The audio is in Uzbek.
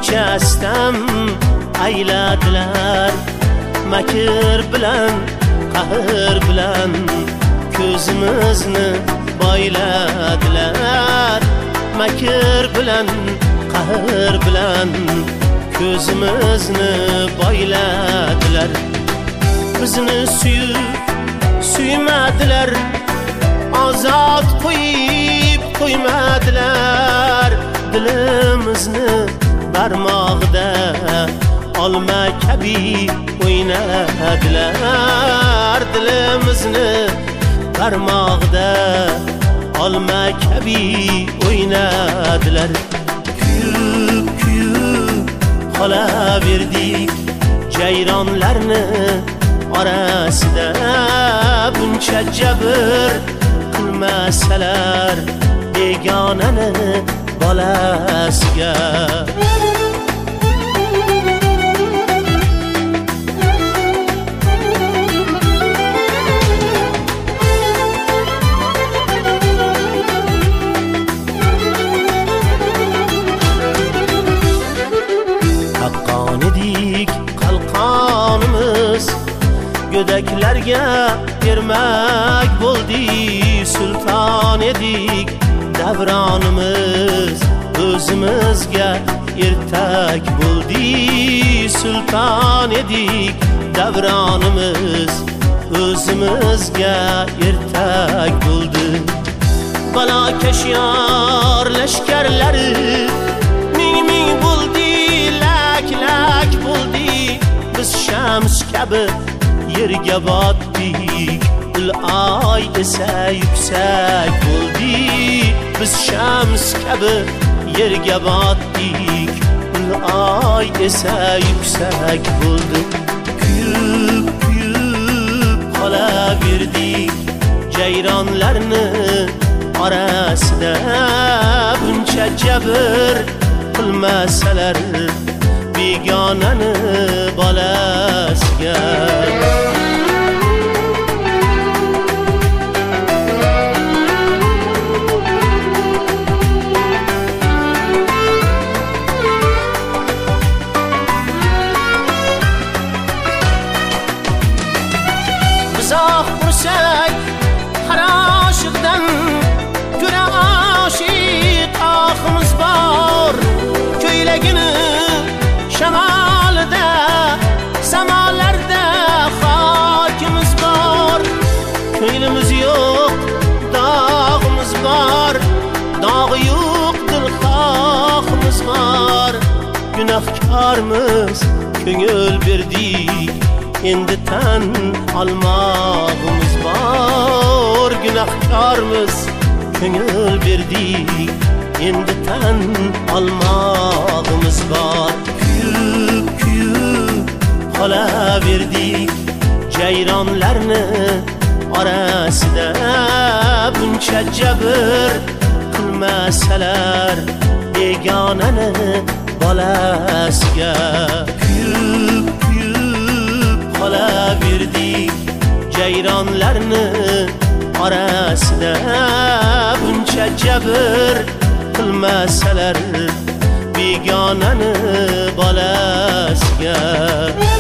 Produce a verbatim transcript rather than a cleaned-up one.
bunchasidan ayladilar. Makr bilan qahr bilan ko'zimizni boyladilar. Makr bilan qahr bilan ko'zimizni boyladilar. Bizni suyib suymadilar, ozod qo'yib qo'ymadilar. Dilimizni barmog'ida olma kabi o'ynadilar. Dilimizni barmog'ida olma kabi o'ynadilar. Kuyib kuyib qolaverdik jayronlarni orasida. Buncha jabr qilmasalar begonani bolasiga. Haqqon edik qalqonimiz, go'daklarga ermak bo'ldi. Sulton edik davronimiz, o'zimizga ertak bo'ldi. Sulton edik davronimiz, o'zimizga ertak bo'ldi. Balokash yor lashkarlari ming ming bo'ldi, lak lak bo'ldi. Biz shams kabi yerga botdik, ul oy esa yuksak bo'ldi. Biz shams kabi yerga botdik, ul oy esa yuksak bo'ldi. Kuyib kuyib qolaverdik jayronlarni orasida. Buncha jabr qilmasalar begonani bolasiga. Uzoq qursak har oshiqdan ko'ra oshiq oximiz bor. Ko'ylagini shamolida, samolarda xokimiz bor. Ko'nglimiz yo'q, dog'imiz bor, dog'i yo'q dilxohimiz bor. Gunohkormiz, ko'ngil berdik, endi tan olmog'imiz bor. Gunohkormiz, ko'ngil berdik, endi tan olmog'imiz bor. Kuyib kuyib qolaverdik jayronlarni orasida. Buncha jabr qilmasalar begonani bolasiga. Kuyib kuyib qolaverdik jayronlarni orasida. Buncha jabr qilmasalar begonani bolasiga.